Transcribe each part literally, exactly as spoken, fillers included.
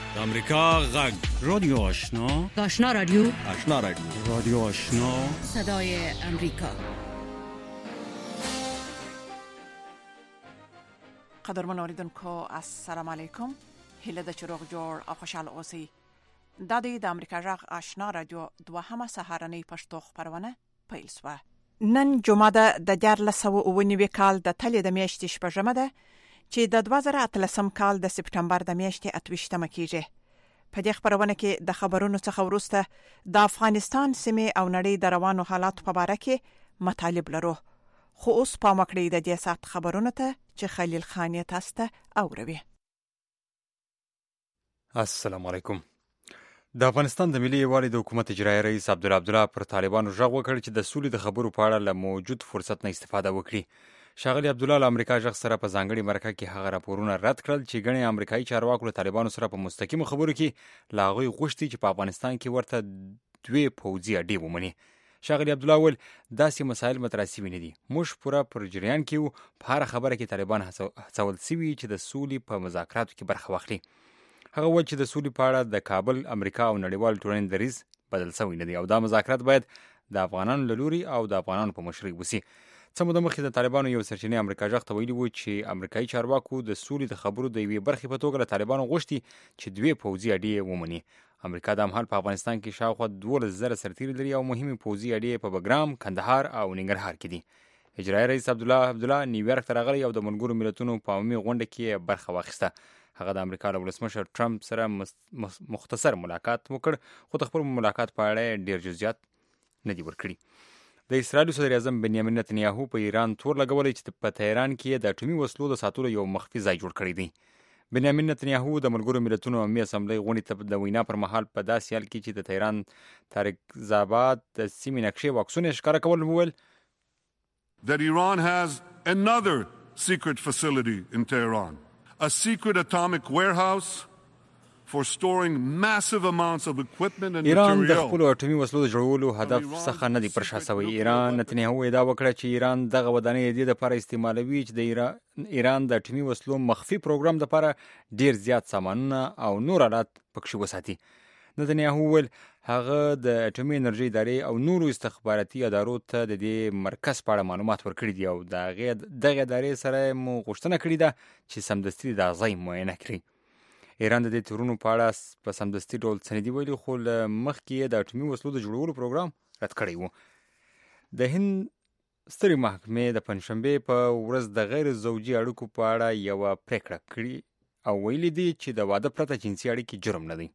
د امریکا غږ رادیو آشنا آشنا رادیو آشنا رادیو رادیو آشنا صدای امریکا. قدرمن اوریدونکو السلام علیکم. هله د چروغ جوړ او خوشاله اوسئ. د دې د امریکا غږ آشنا رادیو دوهمه سهارنۍ پښتو خبرونه پیل شوه. نن جمعه ده د دیارلس سوه اووه نوي کال د تلې د میاشتې شپږمه ده چې د دوه زره اتلسم کال د سپټمبر د میاشتې اتویشتمه کیږي. په دې خبرونه کې د خبرونو څخه وروسته د افغانستان سیمې او نړۍ د روانو حالات په اړه کې مطالب لرو. خو اوس په مکړې د دې سات خبرونه ته چې خلیل خان یې تاسو ته اوروي. السلام علیکم. د افغانستان د ملي یووالي د حکومت اجرایي رئیس عبدالله عبدالله پر طالبانو غږ وکړ چې د سولې د خبرو په اړه له موجود فرصت نه استفاده وکړي. ښاغلي عبدالله له امریکا غږ سره په ځانګړي مرکه کې هغه راپورونه رد کړل چې ګڼې امریکایي چارواکو له طالبانو سره په مستقیمو خبرو کې له هغوی غوښتي چې په افغانستان کې ورته دوې پوځي اډې ومني. ښاغلي عبدالله وویل داسې مسایل مطرح سوي نه دي. موږ پوره پر جریان کې یو. په هره خبره کې طالبان هڅول سوي چې د سولې په مذاکراتو کې برخه واخلي. هغه وویل چې د سولې په اړه د کابل، امریکا او نړیوال ټولنې دریځ بدل شوی نه دی او دا مذاکرات باید د افغانانو له لوري او د افغانانو په مشرۍ وشي. څه موده مخکې د طالبانو یو سرچینې امریکا غږ ته ویلي وو چې امریکایي چارواکو د سولې د خبرو د یوې برخې په توګه له طالبانو غوښتي چې دوې پوځي اډې ومني. امریکا د همحال په افغانستان کې شاوخوا دولس زره سرتیري لري او مهمې پوځي اډې په بګرام، کندهار او ننګرهار کې دي. اجرایي رئیس عبدالله عبدالله نیویارک ته راغلی او د ملګرو ملتونو په عمومي غونډه کې برخه واخیسته. هغه د امریکا له ولسمشر ټرمپ سره مختصر ملاقات وکړ خو د خپل ملاقات په اړه ډیر جزئیات نه دي ورکړي. د اسرائیل صدر اعظم بنیامین نتنیاهو په ایران تور لګولی چې په تهران کې د اټومي وسلو د ساتلو یو مخفي ځای جوړ کړی دی. بنیامین نتنیاهو د ملګرو ملتونو عمومي اسمبلۍ غونډې ته د وینا پر مهال په داسې حال کې چې د تهران تاریکزاباد د سیمې نقشې واکسونه ښکاره کول وویل that Iran has another secret facility in Tehran, a secret atomic warehouse for storing massive amounts of equipment and ایران د material. خپل اټومي وسلو د جوړولو هدف څخه نه دی پر شا شوی. ایران نتنیاهو ادعا وکړه چې ایران دغه ودانۍ د دې لپاره استعمالوي چې د ایران ایران د اټومي وسلو مخفي پروګرام لپاره ډیر زیات سامانونه او نور آلات پکښې وساتي. نتنیاهو وویل هغه د اټومي انرژۍ ادارې او نورو استخباراتي ادارو ته د دې مرکز په اړه معلومات ورکړي دي او دغه دغه ادارې سره مو غوښتنه کړې ده چې سمدستي د ځای معاینه کړي. ایران د دې تورونو په اړه په سمدستي ډول څه نه دي ویلي خو له مخکې یې د اټومي وسلو د جوړولو پروګرام رد کړی و. د هند سترې محکمې د پنجشنبې په ورځ د غیر زوجي اړیکو په اړه یوه پریکړه کړې او ویلي دي چې د واده پرته جنسي اړیکې جرم نه دی.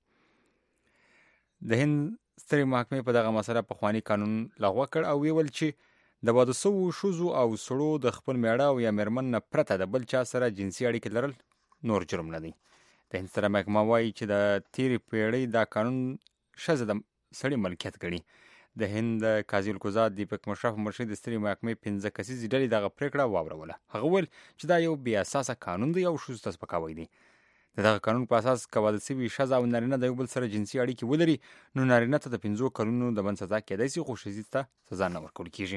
د هند سترې محکمې په دغه مسله پخواني قانون لغوه کړ او ویل چې د واده شوو ښځو او سړو د خپل میړه او یا میرمن نه پرته د بل چا سره جنسي اړیکې لرل نور جرم نه دی. د هند ستره محکمه وایي چې د تیرې پیړۍ دا قانون ښځه د سړي ملکیت ګڼي. د هند قاضي القضات دیپک مشرا په مشرۍ د سترې محکمې پنځه کسیزې ډلې دغه پرېکړه واوروله. هغه وویل چې دا یو بې اساسه قانون دی او ښځو ته سپکاوی دی. د دغه قانون په اساس که واده شوي ښځه او نارینه د یو بل سره جنسي اړیکې ولري نو نارینه ته د پنځو کلونو د بند سزا کېدای شي خو ښځې ته سزا نه ورکول کېږي.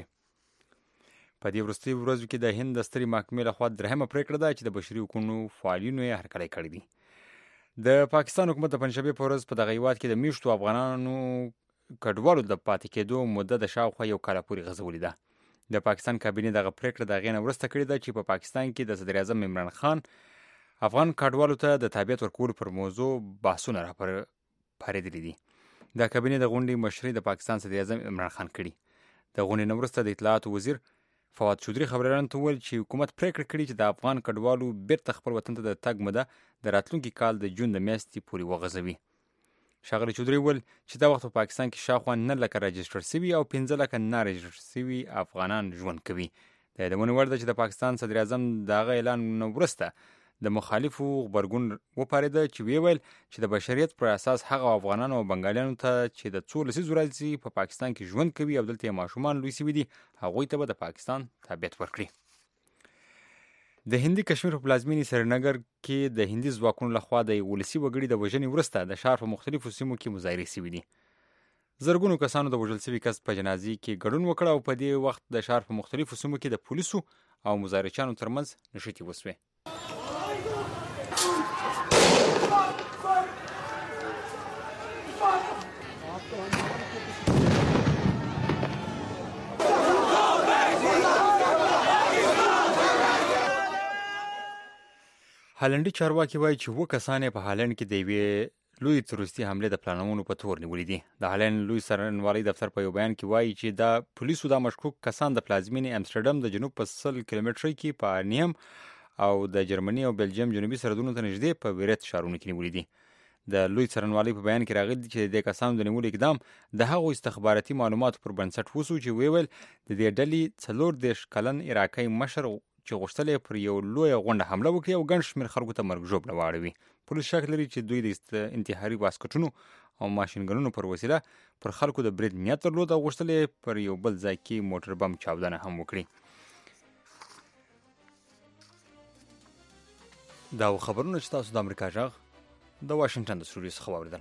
په دې وروستیو ورځو کې د هند د سترې محکمې لخوا درېیمه پرېکړه ده چې د بشري حقونو فعالینو یې هرکلی کړی دی. د پاکستان حکومت د پنجشنبې په ورځ په دغه هیواد کې د میشتو افغانانو کډوالو د پاتې کېدو موده د شاوخوا یو کاله پورې غځولې ده. د پاکستان کابینې دغه پرېکړه د هغې نه وروسته کړې ده چې په پاکستان کې د صدر اعظم عمران خان افغان کډوالو ته د تابعیت ورکولو پر موضوع بحثونه راپارېدلي دي. د کابینې د غونډې مشري د پاکستان صدر اعظم عمران خان کړي. د غونډې نه وروسته د اطلاعاتو وزیر فواد چودري خبریالانو ته وویل چې حکومت پرېکړه کړې چې د افغان کډوالو بیرته خپل وطن ته د تګ موده د راتلونکي کال د جون د میاشتې پورې وغځوي. ښاغلي چودري وویل چې دا وخت په پاکستان کې شاوخوا نه لکه راجسټر سوي او پنځه لکه نه راجسټر سوي افغانان ژوند کوي. د یادونې وړ ده چې د پاکستان صدر اعظم د هغه اعلان نه وروسته د مخالفو غبرګون وپارېده چې ویې ویل چې د بشریت پر اساس هغه افغانانو او بنګالیانو ته چې د څو لسیزو راځي په پاکستان کې ژوند کوي او دلته یې ماشومان لوی سوي دي هغوی ته به د پاکستان تابعیت ورکړي. د هندي کشمیر په پلازمینې سرینګر کې د هندي ځواکونو لخوا د ولسي وګړي د وژنې وروسته د ښار په مختلفو سیمو کې مظاهرې سوي دي. زرګونو کسانو د وژل سوي کس په جنازې کې ګډون وکړ او په دې وخت د ښار په مختلفو سیمو کې د پولیسو او مظاهرچیانو ترمنځ نښتې وسوې. هالندي چارواکي وایي چې و کسان په هالند کې د یوې لوی تروریستي حمله د پلانونو په تور نیولې دي. د هالند لوی څارنوالۍ دفتر په یو بیان کې وایي چې د پولیسو د مشکوک کسان د پلازمینې امستردام د جنوب په سل کیلومترۍ کې په ارنیم او د جرمني او بلجیم جنوبي سرحدونو ته نږدې په ویرت ښارونو کې نیولې دي. د لوی څارنوالۍ په بیان کې راغلي دي چې د کسانو د نیولو اقدام د هغو استخباراتي معلوماتو پر بنسټ وشو چې ویل د دې ډلې څلور دېرش کلن عراقي مشر چې غوښتل یې پر یو لویه غونډه حمله وکړي او ګڼ شمېر خلکو ته مرګ ژوبله واړوي. پولیس شک لري چې دوی د انتحاري واسکټونو او ماشینګنونو پر وسیله پر خلکو د برید نیت درلود او غوښتل یې پر یو بل ځای کې موټر بم چاودنه هم وکړي. دا خبرونه چې تاسو د امریکا غږ د واشنگټن د سټوډیو څخه واوریدل.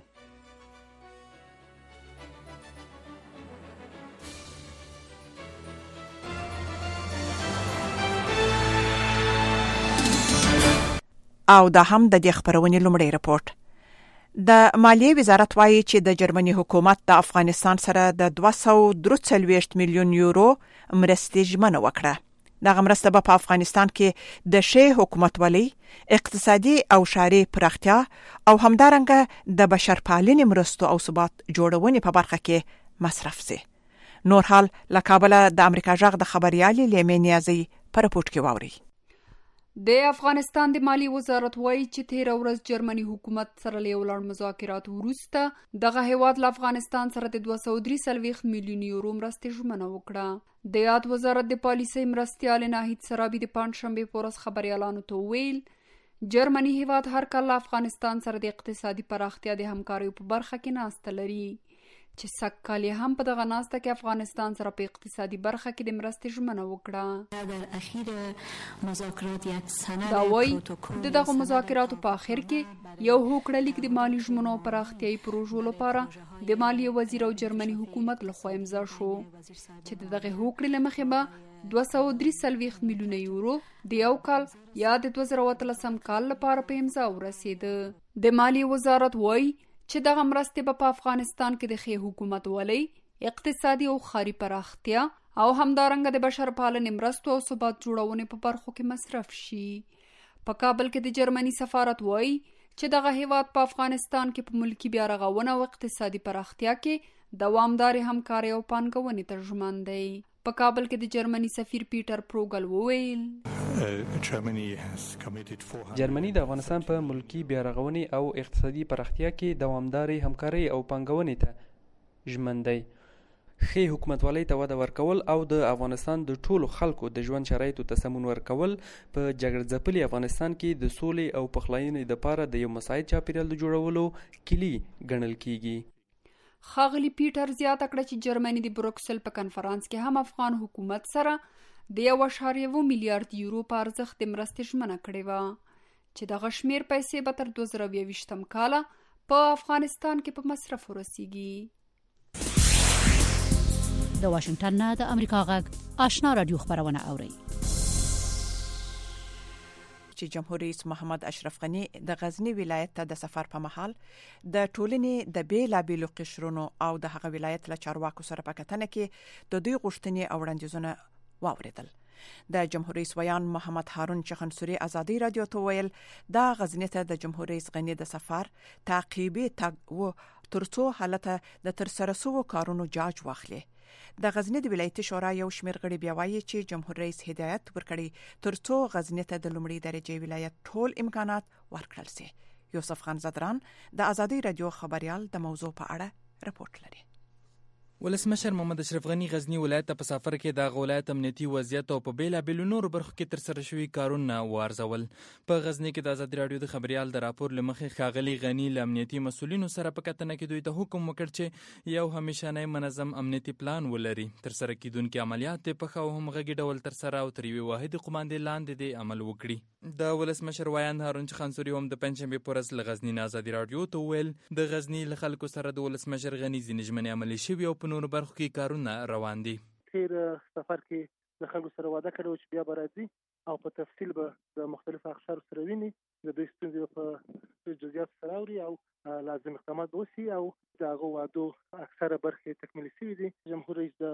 او دا هم د دې خبرونې لومړی رپورت. د مالیې وزارت وایي چې د جرمني حکومت د افغانستان سره د دوه سوه درې څلوېښت میلیون یورو مرستې ژمنه وکړه. دغه مرسته به په افغانستان کې د ښې حکومتولۍ، اقتصادي او ښاري پراختیا او همدارنګه د بشرپالنې مرستو او ثبات جوړونې په برخه کې مصرف شي. نور حال له کابل د امریکا غږ د خبريالي لیمې نیازي په رپورت کې واوري. د افغانستان د مالی وزارت وایي چې تیر ورځ جرمني حکومت سره له ولاړ مذاکرات وروسته دغه هیواد له افغانستان سره د دوه سوه درې څلوېښت میلیون یورو مرستې ژمنه وکړه. د یاد وزارت د پالیسۍ مرستیال ناهید سرابي د پنجشنبې په ورځ خبريالانو ته ویل جرمني هیواد هر کله له افغانستان سره د اقتصادي پراختیا د همکاریو په برخه کې ناسته لري چې سږ کال یې هم په دغه ناسته کې افغانستان سره په اقتصادي برخه کې د مرستې ژمنه وکړه. در اخیر مذاکرات یک سند دا وایي د دغه مذاکراتو په اخر کې یو هوکړه لیک د مالی ژمنو پراختیایي پروژو لپاره د مالیې وزیر او جرمني حکومت لخوا امضا شو چې د دغه هوکړې له مخې به دوه سوه درې څلوېښت میلیونه یورو د یو کال یا د دوه زره اتلسم کال لپاره په امضا ورسېده. د مالی وزارت وایي چې دغه مرستې به په افغانستان کې د ښې حکومتولۍ، اقتصادي او ښاري پراختیا او همدارنګه د بشرپالنې مرستو او ثبات جوړونې په برخو کې مصرف شي. په کابل کې د جرمني سفارت وایي چې دغه هیواد په افغانستان کې په ملکی بیا رغونه او اقتصادي پراختیا کې دوامدارې همکارۍ او پانګونې ته ژمن دی. په کابل کې د جرمني سفیر پیټر پروګل وویل جرمني د افغانستان په ملکی بیا رغونې او اقتصادي پراختیا کې دوامدارې همکارۍ او پانګونې ته ژمن دی. ښې حکومتولۍ ته وده ورکول او د افغانستان د ټولو خلکو د ژوند شرایطو ته سمون ورکول په جګړه ځپلي افغانستان کې د سولې او پخلاینې لپاره د یو مساعد چاپیریال د جوړولو کلي ګڼل کیږي. ښاغلي پیټر زیاته کړه چې جرمني د بروکسل په کنفرانس کې هم افغان حکومت سره د یو اعشاریه اووه میلیارډ یورو په ارزښت د مرستې ژمنه کړې وه چې دغه شمېر پیسې به تر دوه زره اووه ویشتم کاله په افغانستان کې په مصرف ورسیږي. د واشنگټن نه د امریکا غږ آشنا رادیو خبرونه اوري. چې جمهور رئیس محمد اشرف غنی د غزنی ولایت ته د سفر په مهال د ټولنې د بیلابېلو قشرونو او د هغه ولایت له چارواکو سره په کتنه کې د دوی غوښتنې او وړاندیزونه واوریدل. د جمهور رئیس ویان محمد هارون چخنسوري ازادي رادیو ته ویل دا غزنی ته د جمهور رئیس غنی د سفر تعقیبي تګ و ترڅو حالت د ترسره شوو کارونو جاج واخلي. د غزنی د ولایتي شورا یو شمېر غړي بیا وایي چې جمهور رئیس هدایت ورکړي ترڅو غزنی ته د لومړي درجه ولایت ټول امکانات ورکړل شي. یوسف خان زدران د ازادي رادیو خبريال د موضوع په اړه رپورت لري. ولسمشر محمد اشرف غنی غزنی ولایت په سفر کې د ولایت امنیتي وضعیت او په بیلابېلو نورو برخو کې تر سره شوي کارونه وارزول. په غزنی کې د ازادي رادیو د خبريال د راپور لمخې ښاغلي غنی له امنیتي مسولینو سره په کتنه کې دوی ته حکم وکړ چې یو همیشنی منظم امنیتي پلان ولري، تر سره کیدونکي عملیات په ښه او همغږي ډول تر سره او تر یوې واحدې قوماندې لاندې د عمل وکړي. د ولسمشر ویان هارون چخنسوري هم د پنجشنبې په ورځ له غزني نه ازادي رادیو ته وویل د غزني له خلکو سره د ولسمشر غني ځینې ژمنې عملي شوي او په نورو برخو کې کارونه روان دي. تیر سفر کې د خلکو سره وعده کړې چې بیا به راځي او په تفصیل به د مختلفو اقشارو سره ویني، د دوی ستونزې په جزئیات سره اوري او لازم اقدامات وشي او د هغو وعدو اکثره برخې تکمیلي شوي دي. جمهور رئیس د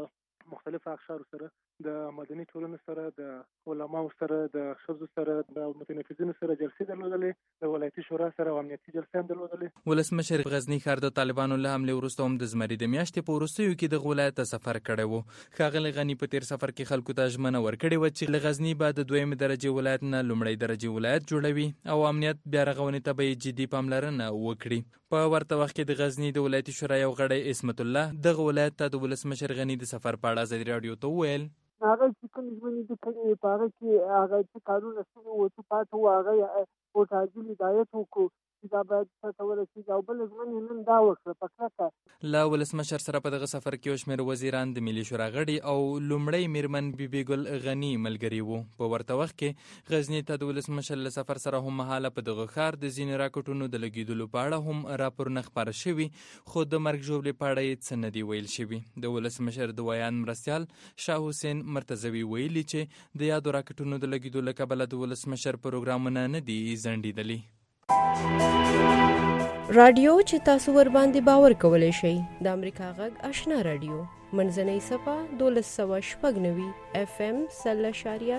مختلف اقشار سره د مدني ټولنې سره د علماو سره د ښځو سره د متنفذینو سره جلسې درلودلې د ولایتي شورا سره امنیتي جلسې هم درلودلې. ولسمشر غزنی ښار د طالبانو له حملې وروسته هم د زمري د میاشتې په وروستیو کې د ولایت ته سفر کړی و. ښاغلی غني په تیر سفر کې خلکو ته ژمنه ورکړې وه چې له غزني به د دویم درجې ولایت نه لومړی درجې ولایت جوړوي او امنیت بیا رغونې ته به یې جدي پاملرنه وکړي. په ورته وخت کې د غزني د ولایتي شورا یو غړی عصمت الله دغه ولایت ته د ولسمشر غني د سفر په اړه ازادي راډیو ته وویل هغه چې کوم ژمنې دي کړې په هغه کې هغه چې کارونه شوي وو چې پاتې وو هغه ورته هدایت وکړو چې دا باید څه ورسېږي او بله ژمنې نن دا وکړه په کلکه. له ولسمشر سره په دغه سفر کې یو شمېر وزیران د ملي شورا غړي او لومړی میرمن بیبي ګل غني ملګري وو. په ورته وخت کې غزني ته د ولسمشر له سفر سره هم مهاله په دغه ښار د ځینې راکټونو د لګېدلو په اړه هم راپورونه خپاره شوي خو د مرګ ژوبلې په اړه یې څه نه دي ویل شوي. د ولسمشر د ویان مرستیال شاه حسین مرتضوي ویلي چې د یادو راکټونو د لګېدو له کبله د ولسمشر پروګرامونه نه دي ځنډېدلي. رادیو چې تاسو ور باندې باور کولای شئ د امریکا غږ آشنا رادیو منځنۍ صفه دولس سوه شپږ نوي اف ام سل اشاریه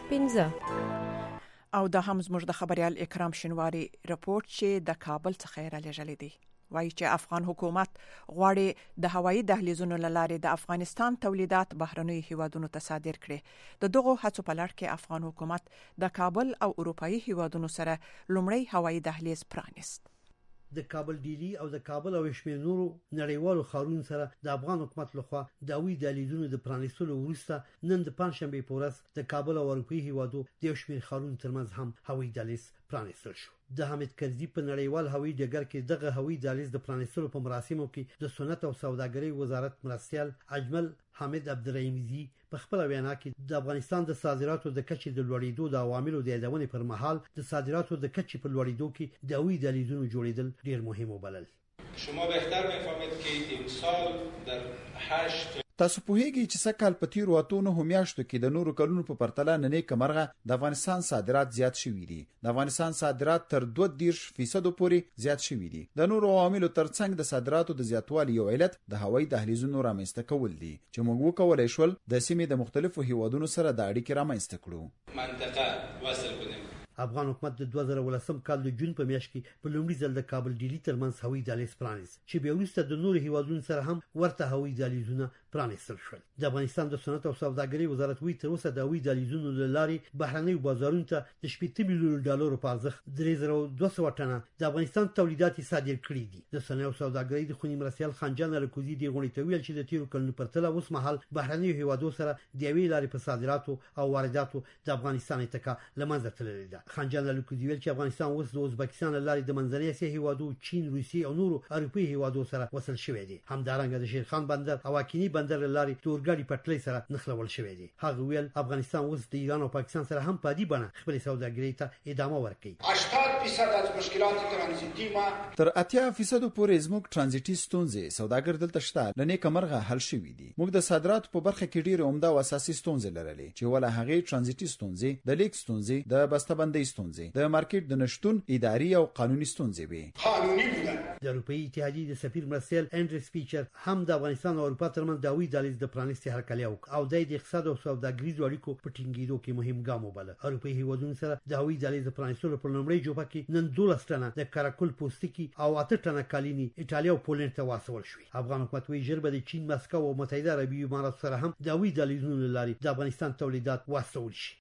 پنځه او دا هم زموږ د خبريال اکرام شینواری رپورت چې د کابل څخه رالیږلی دی. وایي چې افغان حکومت غواړي د هوایي دهلیزونو له لارې د افغانستان تولیدات بهرنیو هیوادونو ته صادر کړي. د دغو هڅو په لړ کې افغان حکومت د کابل او اروپایي هیوادونو سره لومړی هوایي دهلیز پرانیست. د کابل ډیلی او د کابل او شمېر نورو نړیوالو ښارونو سره د افغان حکومت لخوا د هوایي دهلیزونو د پرانیستلو وروسته نن د پنځشنبې په ورځ د کابل او اروپایي هیوادو د یو شمېر ښارونو ترمنځ هم هوایي دهلیز پرانیستل شو. د حامد کرزي په نړیوال هوایي ډګر کې دغه هوایي دهلیز د پرانیستلو په مراسمو کې د صنعت او سوداګرۍ وزارت مرستیال اجمل حامد عبدالرحیمزي په خپل وینا کې د افغانستان د صادراتو د کچې د لوړېدو د عواملو د یادونې پر مهال د صادراتو د کچې په لوړېدو کې د هوایي دهلیزونو جوړېدل ډېر مهم وبلل. شما بهتر میفهمید که امسال در هشت تاسو پوهیږئ چې سکهال په تیرو اتو نهو میاشتو کې د نورو کلونو په پرتله نننۍ کمرغه د افغانستان صادرات زیات شوي دي. د افغانستان صادرات تر دوه دېرش فیصدو پورې زیات شوي دي. د نورو عواملو ترڅنګ د صادراتو د زیاتوالي یو علت د هوایي دهلیزونو رامنځته کول دي چې موږ وکولای شول د سیمې د مختلفو هیوادونو سره د اړیکې رامنځته کړو. منطقه وصل کنیم. افغان حکومت د دوه زره ولسم کال د جون په میاشت کې په لومړي ځل د کابل ډیلی ترمنځ هوایي دهلیز پرانیست چې بیا وروسته د نورو هیوادونو سره هم ورته هوایي دهلیزونه پرانیستل شول. د افغانستان د صنعت او سوداګرۍ وزارت وی تر اوسه د هوایي دهلیزونو له لارې بهرنیو بازارونو ته د شپږ میلیون ډالرو په ارزښت درې زره دوه سوه ټنه د افغانستان تولیدات صادر کړي دي. د صنعت او سوداګرۍ د خونی مرستیال خانجان الکوزي دی غونډې ته ویل چې د تیرو کلونو پرتله اوس مهال بهرنیو هیوادو سره د یوې لارې په صادراتو او وارداتو د افغانستان اتکا لمنځه تللې ده. خانجان الکوزي ویل چې افغانستان اوس د ازبکستان له لارې د منځنۍ اسیا هیوادو چین، روسیې او نورو اروپایي هیوادو سره وصل شوی دی. همدارنګه د شیرخان بندر او اکینی بندر له لارې تورګاډي پټلۍ سره نښلول شوی دی. هغه ویل افغانستان اوس د ایران او پاکستان سره هم په دې بڼه خپل سوداګرۍ ته ادامه ورکوي. هشتاد درصد از مشکلات ترانزیتی ما تر اتیا فیصد پورې زموږ ترانزیتي ستونزې سوداګر دلته شته لنې کمرغه حل شوې دي. موږ د صادراتو په برخه کې ډېر عمده او اساسي ستونزې لرلې چې ولا هغه ترانزیتي ستونزې، د لیک ستونزې، د بسته‌بندۍ ستونزې، د مارکیټ د نشټون اداري او قانوني ستونزې وي. قانوني بودن. د اروپایي اتحادیې د سفیر مرستیال انډری سپیچر هم د افغانستان او اروپا ترمنځ د هوایي دهلیز د پرانیستي هرکلی وکړ او د اقتصاد او سوداګریزو اړیکو په ټینګېدو کې مهم ګام وباله. اروپایي هیوادونو سره د هوایي دهلیز د پرانیستلو په لومړۍ جوپه کې نن دولس ټنه د کاراکول پوستکي او اته ټنه کالیني ایټالیا او پولنډ ته واستول شوي. افغان حکومت وایي ژر به د چین، مسکو او متحده عربي اماراتو سره هم د هوایي دهلیزونو له لارې د افغانستان تولیدات واستول شي.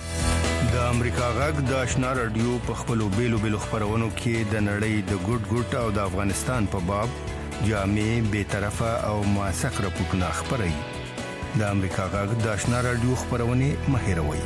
د امریکا غږ د آشنا رادیو په خپلو بیلو بیلو خبرونو کې د نړۍ د ګډ ګډ او د افغانستان په باب جامع، بی‌طرفه او موثق راپورټونه خپروي. د امریکا غږ د آشنا رادیو خبرونه مه هېروئ.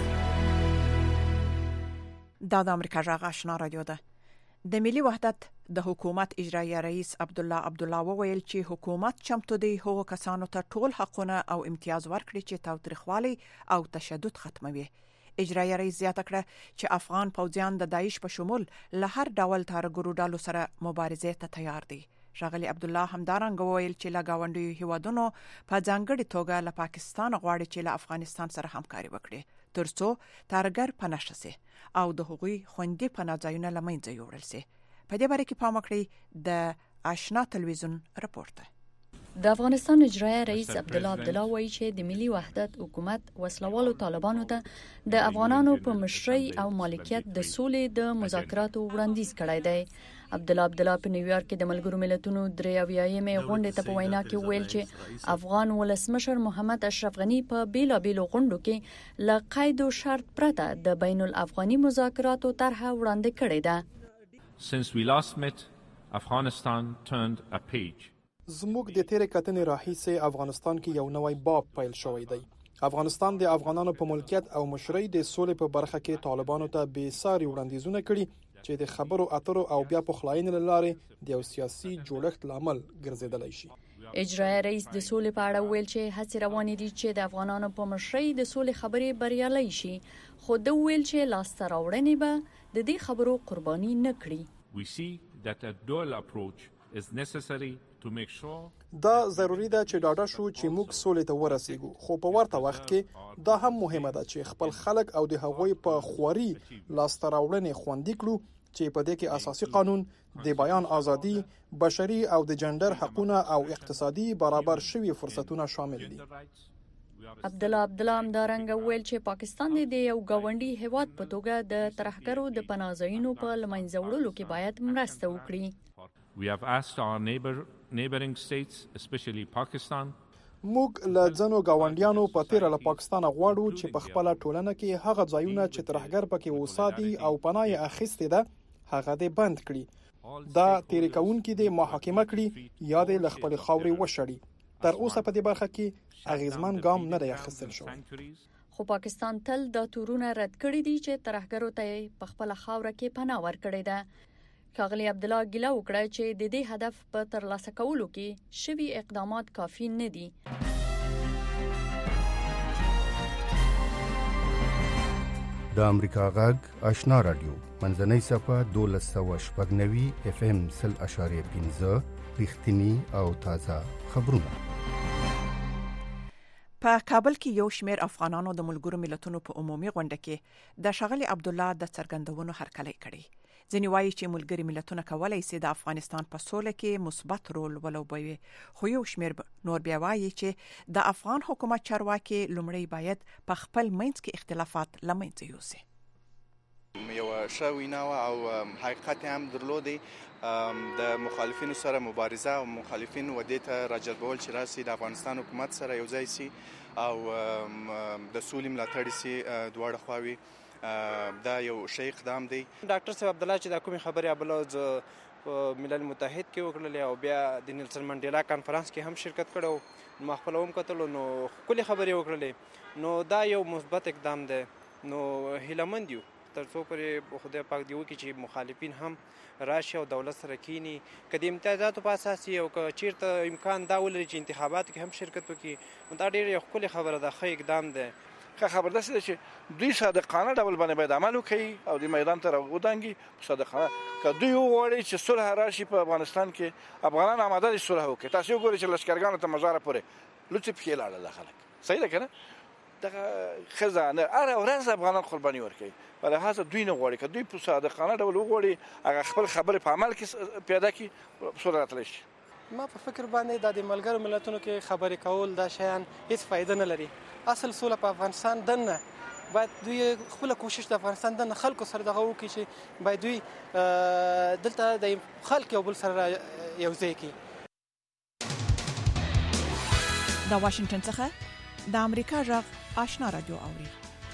دا د امریکا غږ آشنا رادیو ده. د ملي وحدت د حکومت اجرایي رئیس عبدالله عبدالله وویل چې حکومت چمتو دی هغو کسانو ته ټول حقونه او امتیاز ورکړي چې تاوتریخوالي او تشدد ختموي. اجرایي رئیس زیاته کړه چې افغان پوځیان د داعش په شمول له هر ډول تارګرو ډلو سره مبارزې ته تیار دي. ښاغلي عبدالله همدارنګه وویل چې له ګاونډیو هیوادونو په ځانګړې توګه له پاکستان غواړي چې له افغانستان سره همکاري وکړي ترڅو تارګر پناه شي او د هغوی خوندي پناه ځایونه له منځه یوړل شي. په دې باره کې پام وکړئ. د آشنا تلویزیون راپورټ. د افغانستان اجرایه رئیس عبدالله عبدالله وایي چې د ملي وحدت حکومت وسلوالو طالبانو ته د افغانانو په مشرۍ او مالکیت د سولې د مذاکراتو وړاندیز کړی دی. عبدالله عبدالله په نیویارک کې د ملګرو ملتونو درې اویایمې غونډې ته په وینا کې ویل چې افغان ولسمشر محمد اشرف غني په بیلابیلو غونډو کې له قید و شرط پرته د بین الافغاني مذاکراتو طرحه وړاندې کړې ده. Since we last met, Afghanistan turned a page. زموږ د تیرې کتنې راهیسې افغانستان کې یو نوی باب پیل شوی دی. افغانستان د افغانانو په ملکیت او مشرۍ د سولې په برخه کې طالبانو ته بې ساري وړاندیزونه کړي چې د خبرو اترو او بیا پخلاینې له لارې د یو سیاسي جوړښت لامل ګرځیدلی شي. اجرایه رئیس د سولې په اړه ویل چې هڅې روانې دي چې د افغانانو په مشرۍ د سولې خبرې بریالۍ شي، خو د ویل چې لاسته راوړنې به د دې خبرو قرباني نه کړي. We see that a dual approach is necessary to make sure دا ضروری ده چې ډاډه شو چې موږ سولې ته ورسېږو، خو په ورته وخت کې دا هم مهمه ده چې خپل خلک او د هغوی په خواري لاسته راوړنې خوندي کړو چې په دې کې اساسي قانون، د بیان ازادي، بشري او د جندر حقوقونه او اقتصادي برابر شوي فرصتونه شامل دي. عبدالله عبدالله همدارنګه ویل چې پاکستان د یو ګاونډي هیواد په توګه د ترهګرو د پناهځایونو په له منځه وړلو کې باید مرسته وکړي. We have asked our neighbor, neighboring states, especially Pakistan, موږ له ځینو ګاونډیانو په تیره له پاکستان غواړو چې په خپله ټولنه کې هغه ځایونه چې ترهګر پکې اوسادي او پناه یې اخیستې ده هغه دې بند کړي، دا تیرې کوونکي دې محاکمه کړي یا دې له خپلې خاورې وشړي. تر اوسه په دې برخه کې اغیزمن ګام نه دی اخیستل شوی. خو پاکستان تل دا تورونه رد کړي دي چې ترهګرو ته په خپله خاوره کې پناه ورکړې ده. ښاغلي عبدالله ګیله وکړه چې د دې هدف په ترلاسه کولو کې شوي اقدامات کافي نه دي. د امریکا غږ آشنا رادیو منځنۍ صفحه دولس سوه شپږ نوي اف ام سل اشاریه پنځه رښتینی او تازه خبرونه. په کابل کې یو شمېر افغانانو د ملګرو ملتونو په عمومي غونډه کې د ښاغلي عبدالله د څرګندونو هرکلی کړی. ځینې وایي چې ملګري ملتونه کولی شي د افغانستان په سوله کې مثبت رول ولوبوي، خو یو شمېر نور بیا وایي چې د افغان حکومت چارواکي لومړی باید په خپل منځ کې اختلافات له منځه یوسي. یو ښه وینا او حقیقت هم درلودی، د مخالفینو سره مبارزه او مخالفین ودې ته راجلبول چې راسي د افغانستان حکومت سره یو ځای سي او د سولې ملاتړ سي دواړه خواوې. دا یو ښه اقدام دی. ډاکټر صاحب عبدالله چې د کومې خبرې ابلوز په ملل متحد کې وکړلې او بیا د نیلسن منډیلا کانفرنس کې هم شرکت کړو، ما خپل هم کتلو، نو ښکلې خبرې وکړلې، نو دا یو مثبت اقدام دی. نو هیلهمند یو تر څو پورې خدای پاک دی وکړي چې مخالفین هم راشي او دولت سره کینی، که د امتیازاتو په اساس او که چیرته امکان دا ولري چې انتخاباتو کې هم شرکت وکړي، دا ډېر یو ښکلی خبره ده، ښه اقدام دی. که خبر داسې ده چې دوی صادقانه ډول باندې باید عمل وکړي او د میدان ته راودانګي صادقانه. که دوی وغواړي چې صلح راشي په افغانستان کې، افغانان آماده دي صلح وکړي. تاسو وګورئ چې لښکرګانو ته مزاره پورې لوڅې پښې لاړل دا خلک، صحیح ده که نه؟ دغه ښځه نه هره ورځ افغانان قرباني ورکوي، په لحاظه دوی نه غواړي. که دوی په صادقانه ډول وغواړي هغه خپل خبرې په عمل کې پیاده کړي، صلح راتلی شي. ما په فکر باندې دا د ملګرو ملتونو کې خبرې کول دا شیان هیڅ فایده نه لري. اصل سوله په افغانستان دننه باید دوی خپل کوشش د افغانستان دننه خلکو سره دغه وکړي چې باید دوی دلته د خلک یو بل سره یو ځای کړي. د واشنگټن څخه د امریکا غږ آشنا رادیو اوري.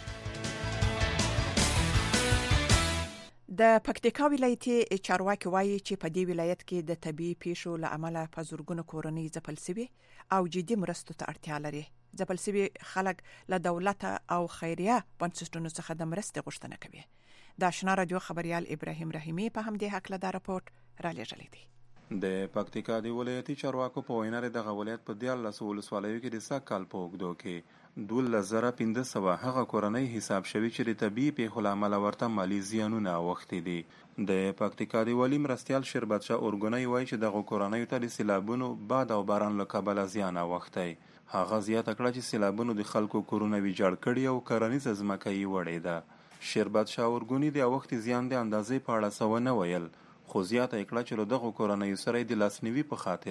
د پکتیکا ولایتي چارواکي وایي چې په دې ولایت کې د طبيعي پیښو له امله په زورګونو کورنۍ ځپل شوي او جدي مرستو ته اړتیا لري. ځپل شوي خلک له دولت او خیریه بنسټونو څخه د مرستې غوښتنه کوي. د آشنا رادیو خبريال ابراهیم رحیمی په همدې حق له راپورټ را لېږلی دی. د پکتیکا د ولایتي چارواکو په وینا د ولایت په دیارلس ولسوالیو کې د سږ کال په اوږدو کې دولس زره پنځه سوه هغه کورنۍ حساب شوي چې د طبیعي پیښو له امله ورته مالي زیانونه اوښتي دي. د پکتیکا د والي مرستیال شربت شاه اورګونی وایي چې دغه کورنیو ته د سیلابونو، باد او باران له کبله زیان اوښتی. هغه زیاته کړه چې سیلابونو د خلکو کورونه ویجاړ کړي او کرنیزه ځمکه یې وړې ده. شربت شاه اورګونی د اوښتي زیان د اندازې په اړه څه ونه ویل، خو زیاته کړه چې له دغو کورنیو سره د لاسنیوي په خاطر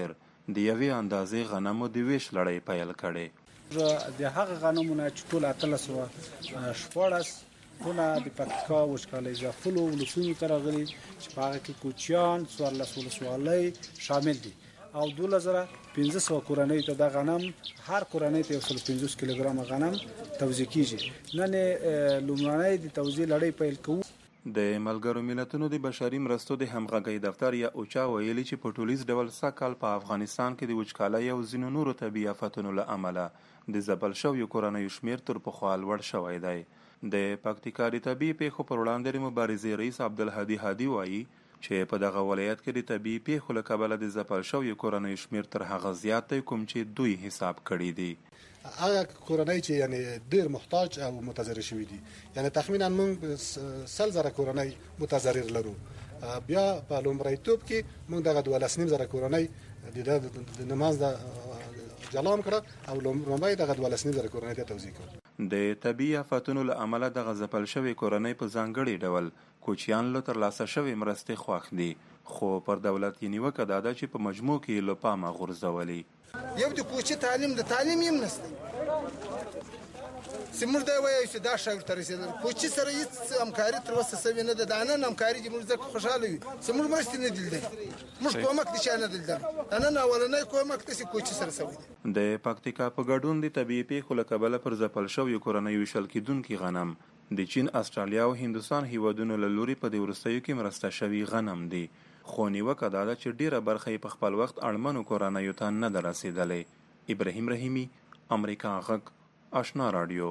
د یوې اندازې غنمو د ویش لړۍ پیل کړې. د هغه غنمونه چې ټول اتلس سوه شپاړس ټوله د پکتیکا وچکالۍ ځپلو ولسونو ته راغلي چې په هغه کې کوچیان څوارلس ولسوالۍ شامل دي او دولس زره پنځه سوه کورنۍ ته د غنم هر کورنۍ ته یو سل پنځوس کیلوګرامه غنم توزیع کیږي. نن لومړنۍ د توزیع لړۍ پیل کوو. د ملګرو ملتونو د بشري مرستو د همغږۍ دفتر یا اوچا ویلي چې په ټولیز ډول سږ کال په افغانستان کې د وچکالۍ او ځینو نورو طبیعي آفتونو له امله د ځپل شویو کورنیو شمیر تر پخوا لوړ شوی دی. د پکتیکا د طبیعي پیښو پر وړاندې د مبارزې رئیس عبدالهادي هادي وایي چې په دغه ولایت کې د طبیعي پیښو له کبله د ځپل شویو کورنیو شمیر تر هغه زیات دی کوم چې دوی حساب کړي دي. هغه کورنۍ چې یعنی ډیر محتاج او متضرر شوي دي، یعنی تخمینا موږ سل زره کورنۍ متضرر لرو. بیا په لومړیتوب کې موږ دغه دولس نیم زره کورنۍ د نماز د جلام کړه او لومړی دغه دولس نیم زره کورنۍ ته توزیع کړه. د طبیعي آفتونو له امله دغه ځپل شوي کورنۍ په ځانګړي ډول کوچیان له ترلاسه شوي مرستې خوښ دي، خو پر دولت یې نیوکه دا ده چې په مجموع کې له پامه غورځولي. یو د کوچي تعلیم د تعلیم یم نشته سمور دا وایي چې دا شاګرد تر رسیدل کوچي سره هیڅ همکاري تر اوسه سوي نه ده. دا نن همکاري چې موږ ځکه خوشاله یو سمور مرستې نه دي موږ کومک دي چې نه دلته نن اولنۍ کومک د کوچي سره سوي دي. د پکتیکا په ګډون د طبیعي پیښو له کبله پر ځپل شویو کورنیو ویشل کیدونکي غنم د چین، استرالیا او هندوستان هیوادونو له لوري په دې وروستیو کې مرسته شوي غنم دي، خو نیوکه دا ده چې ډیره برخه یې په خپل وخت اړمنو کورنیو ته نه ده رسېدلې. ابراهیم رحیمي، امریکا غږ، آشنا راډیو.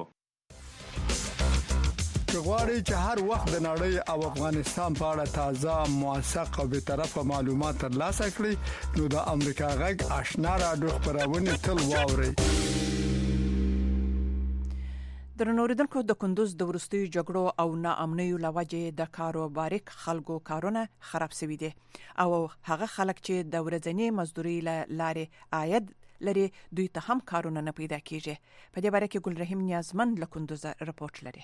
که غواړئ چې هر وخت د نړۍ او افغانستان په اړه تازه، موثق او بیطرفه معلومات ترلاسه کړئ نو د امریکا غږ آشنا راډیو خپرونه تل واورئ. درنوریدونکو، د کندوز د وروستیو جګړو او ناامنیو له وجې د کاروباریک خلکو کارونه خراب شوي دي او هغه خلک چې د ورځنی مزدوري له لارې عاید لري دوی ته هم کارونه نه پیدا کیږي. په دې باره کې ګل رحیم نیازمن له کندوز رپورټ لري.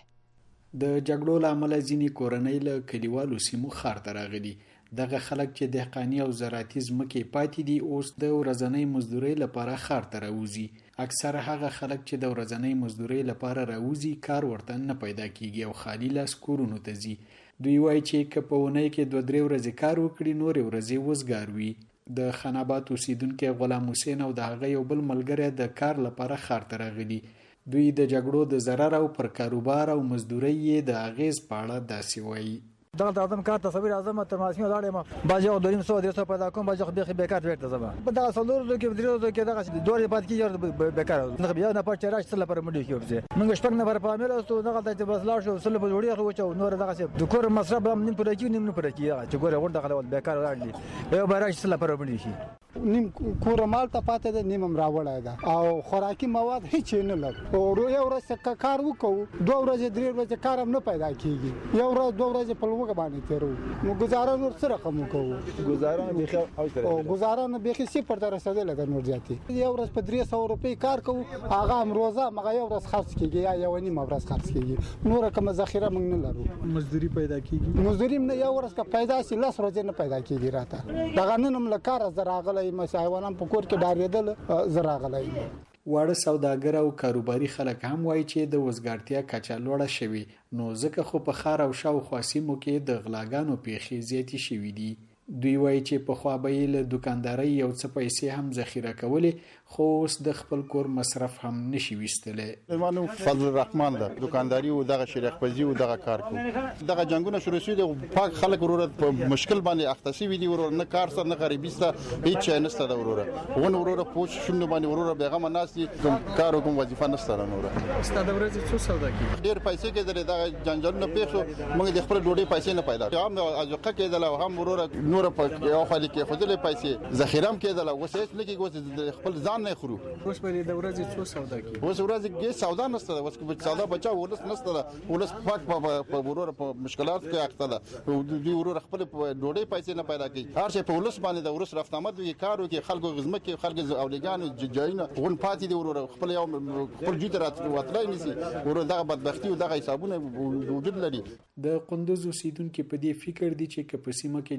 د جګړو له امله ځینې کورنۍ له کلیوالو سیمو ښار ته راغلي. دغه خلک چې دهقاني او زراعتي ځمکې پاتې دي اوس د ورځنۍ مزدورۍ لپاره ښار ته راوځي. اکثره هغه خلک چې د ورځنۍ مزدورۍ لپاره راوځي کار ورته نه پیدا کیږي او خالی لاس کورونو ته ځي. دوی وایي چې که په اونۍ کې دوه درې ورځې کار وکړي نورې ورځې وزګار وي. د خاناباد اوسیدونکي غلام حسین او د هغه یو بل ملګری د کار لپاره ښار ته راغلي. دوی د جګړو د ضرر او پر کاروبار او مزدورۍ یې د اغیز په اړه داسې وایي. دغه اعظم کار تصویر اعظم تر ماسمه لاړم باجه او دریم سو درې سو پیدا کوم باجه خو به بیکار ورته زما په دغه څلور ورځې کې درې ورځې کې دغه دوه پات کې بیکار نه بیا نه پات راځي سره پر مډي کې موږ شپږ نفر په عامل اوسو دغه د بس لاړ شو سره په وړي خو چو نور دغه د کور مصرف هم نیم پر کې نیم نه پر کې چې ګوره ور دغه بیکار راځي یو بارای سره پر مډي شي نیم کور مال ته پاتې ده نیم راوړای ده او خوراکي مواد هیڅ نه لګ او یو ورځ کار وکړو دوه ورځې درې ورځې کار هم نه پیدا کیږي یو ورځ دوه ورځې په لوګه باندې تیرو نو گزاره نور سره کوم کوو گزاره نه بيخي او او گزاره نه بيخي صفر ته رسیدل ده نور ځاتي یو ورځ په درې سوه روپۍ کار کوو هغه هم روزه مګه یو ورځ خرڅ کیږي یا یو نیم ورځ خرڅ کیږي نور کوم ذخیره موږ نه لرو مزدوري پیدا کیږي مزدوري نه یو ورځ کا پیدا سي لاس ورځې نه پیدا کیږي راته دغه نن هم لکار زراغلې مسایوانم په کور کې ډاریدل زراغلې واړه سوداګر او کاروباري خلک هم وایي چې د وزګارتیا کچه لوړه شوې نو ځکه خو په ښار او شاوخوا سیمو کې د غلاګانو پیښې زیاتې شوې دي. دوی وایي چې په خوا به یې له دوکاندارۍ یو څه پیسې هم ذخیره کولې خو اوس د خپل کور مصرف هم نشي ویستلی. زما فضل الرحمن ده دوکانداري او دغه شریخ پزی او دغه کار کوي دغه جنگونه شروع شوي دي پاک خلک وروره په مشکل باندې اخته شوي دي وروره نه کار سره نه غریبي سره هیڅ شی نشته ده وروره ون وروره پوه شوم باندې وروره بیغمه ناس دي کار کوم وظیفه نشته ده وروره ستا د ورځې څو سودا کوي ډېر پیسې کېدلې دغه جنجالونه پیښ شو موږ د خپل ډوډۍ پیسې نه پیدا هم ازوقه کېدل او هم وروره نور په یو خالي کې خودلې پیسې ذخیره هم کېدل اوس هیڅ نه کېږي خپل ځان نه خورو اوس په دې ورځې څو سودا کوي اوس ورځې کې سودا نشته اوس په سودا بچا ولس نشته ولس پاک په وروره په مشکلات کې اخته ده دوی وروره خپل ډوډۍ پیسې نه پیدا کوي هر شي په ولس باندې د ورس رفت آمد وی کارو کې خلکو غزمه کې خلک اولګان جاینه ون پاتې دی وروره خپل یو خپل جوړ وتلای نسی وروره دغه بدبختی او دغه حسابونه وجود لري. د قندوز اوسیدونکو په دې فکر دي چې په سیمه کې جګړې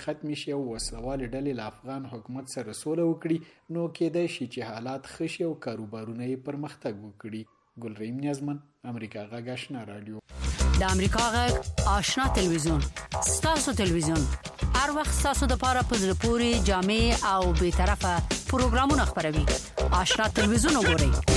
ختم شي او وسلوال ډلې له افغان حکومت سره سوله وکړي نو کېدای شي چې حالات ښه شي او کاروبارونه یې پرمختګ وکړي. ګلریم نیازمن، امریکا غږ آشنا رادیو. د امریکا غږ آشنا تلویزیون ستاسو تلویزیون هر وخت ستاسو د لپاره په زړه پورې جامع او به طرفه پروګرامونه خبروي. آشنا تلویزیون وګورئ.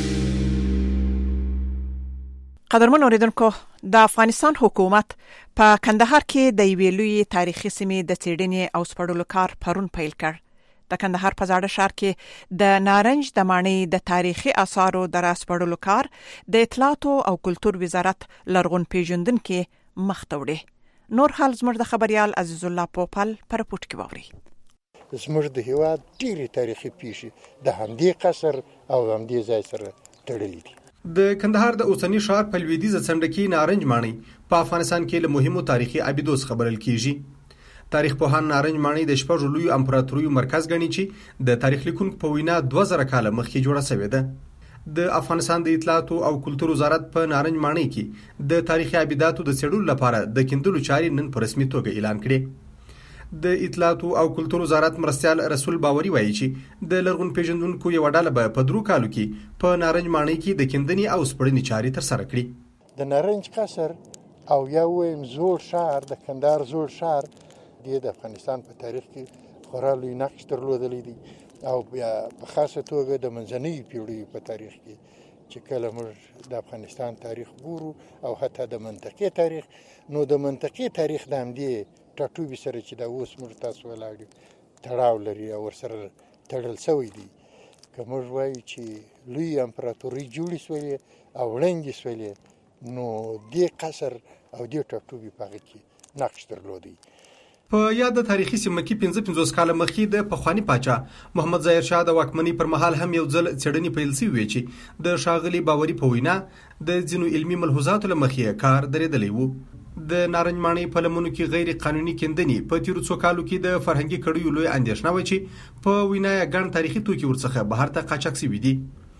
قدرمن اوریدونکو، د افغانستان حکومت په کندهار کې د یوې لوی تاریخي سیمې د څېړنې او سپړلو کار پرون پیل کړ. د کندهار په زاړه ښار کې د نارنج د ماڼۍ د تاریخي آثارو د راسپړلو کار د اطلاعاتو او کلتور وزارت لرغون پیژندونکو مخ ته وړي. نور حال زموږ د خبريال عزیز الله پوپل پر پورت کې ووري. زموږ د هیواد ډېری تاریخي پیښې د همدې قصر او همدې ځای سره تړلې دي. د کندهار د اوسنی ښار په لویدیځه څنډه کې نارنج ماڼۍ په افغانستان کې له مهمو تاریخي ابیدو څخه بلل کیږي. تاریخ پوهان نارنج ماڼۍ د شپږ لویو امپراتوریو مرکز ګڼي چې د تاریخ لیکونکو په وینا دوه زره کاله مخکې جوړه شوې ده. د افغانستان د اطلاعاتو او کلتور وزارت په نارنج ماڼۍ کې د تاریخي ابیداتو د څېړلو لپاره د کیندلو چارې نن په رسمي توګه اعلان کړې. د اطلاعاتو او کلتور وزارت مرستيال رسول باوري وایي چې د لرغون پیژندونکو یو ډله به په درو کالو کې په نارنج ماڼۍ کې د کیندنې او سپړنې چارې تر سره کړي. د نارنج قصر او یا ویم زوړ ښار د کندهار زوړ ښار د افغانستان په تاریخ کې خورا لوی نقش درلودلی دی او په خاصه توګه د منځنۍ پیړیو په تاریخ کې چې کله موږ د افغانستان تاریخ ګورو او حتی د منطقې تاریخ، نو د منطقې تاریخ د همدې ټاټوبي سره چې دا اوس موږ تاسو ولاړ تړاو لري او ورسره تړل شوی دی. که موږ وایو چې لوی امپراتوري جوړې شولې او ړنګې شولې، نو دې قصر او دې ټاټوبي په هغه کې نقش درلودی. په یاد تاریخي سیمه کې پنځه پنځوس کاله مخکې د پخوانی پاچا محمد ظاهر شاه د واکمنۍ پر مهال هم یو ځل څېړنې پیل شوې وې چې د ښاغلي باوري په وینا د ځینو علمي ملحوظاتو له مخې کار درېدلی و. د نارنج ماڼۍ په لمنو کې غیر قانوني کیندنې په تیرو څو کالو کې د فرهنګي کړیو لوی اندېښنه و چې په وینا یې ګڼ تاریخي توکي ورڅخه بهر ته قاچاق شوي دي.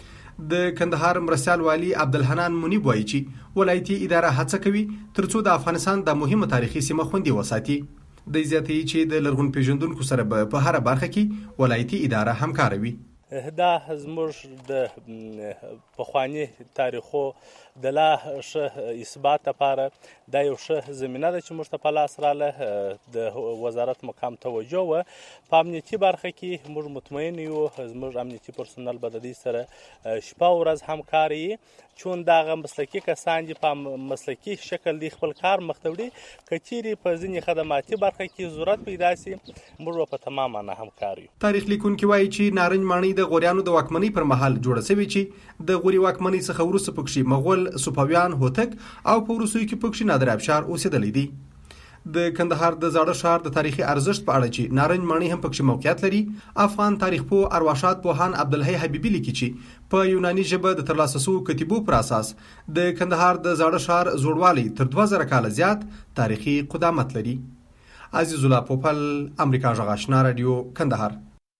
د کندهار مرستيال والي عبدالحنان منیب وایي چې ولایتي اداره هڅه کوي ترڅو د افغانستان د مهمه تاریخي سیمه خوندي وساتي. د زیاتې چې د لرغون پیژندونکو سره په هر برخه کې ولایتي اداره همکار وي. دا زموږ د پخوانی تاریخو د لا ښه اثبات لپاره دا یو ښه زمینه ده چې موږ ته په لاس راله. د وزارت مقام توجه و په امنیتي برخه کې موږ مطمئن یو زموږ امنیتي پرسونل به د دې سره شپه او ورځ همکار وي، چون دغه مسلکي کسان دي په مسلکي شکل دی خپل کار مخ ته وړي. که چیرې په ځینې خدماتي برخه کې ضرورت پیدا سي، موږ به په تمام معنا همکار یو. تاریخ لیکونکي وایي چې نارنج ماڼۍ د غوریانو د واکمنۍ پر مهال جوړه شوې چې د غوري واکمنۍ څخه وروسته پکښې مغول، صفویان، هوتک او په وروستیو کې پکښې نادر افشار اوسېدلی دی. د کندهار د زاړه ښار د تاریخي ارزښت په اړه چې نارنج ماڼۍ هم پکښې موقعیت لري، افغان تاریخ پوه ارواښاد پوهان عبدالحی حبیبي لیکي چې په یوناني ژبه د ترلاسه شویو کتیبو پر اساس د کندهار د زاړه ښار زوړوالی تر دوه زره کاله زیات تاریخي قدامت لري. عزیز الله پوپل، امریکا غږ آشنا رادیو، کندهار.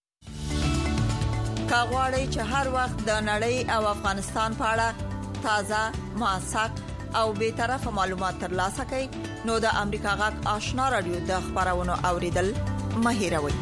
کاغوري چې هر وخت د نړۍ او افغانستان په اړه تازه، موثق او به طرفه معلومات ترلاسه کړئ، نو د امریکا غږ آشنا رادیو د خبرونو اوریدل مه هېروئ.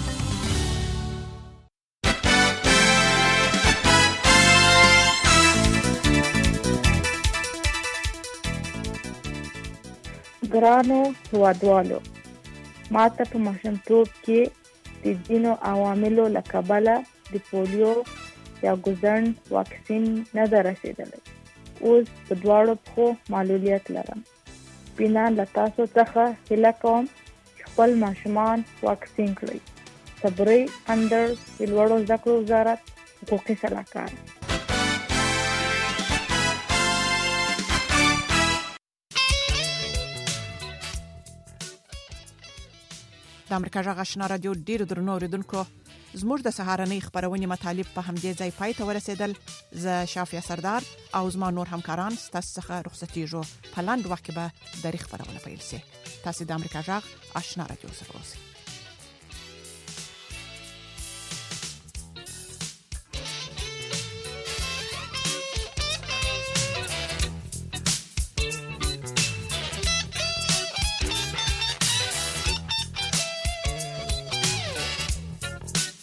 ګرانو هیوادوالو، ماته په ماشومتوب کې د ځینو عواملو له کبله د پولیو یا ګوزڼ واکسین نه ده رسېدلی. اوس په دواړو پښو معلولیت لرم. بنا له تاسو څخه هیله کوم چې خپل ماشومان واکسین کړئ. صبري اندر د لوړو زده کړو وزارت، حقوقي سلاکار. د امریکا غږ آشنا رادیو ډیرو درنو اوریدونکو، زموږ د سهارنۍ خبرونې مطالب په همدې ځای پای ته ورسېدل. زه شافیا سردار او زما نور همکاران ستاسو څخه رخصتېږو. په لاندې وخت کې به د خبرونه پیل شي. تاسو د امریکا غږ آشنا رادیو سره اوسئ.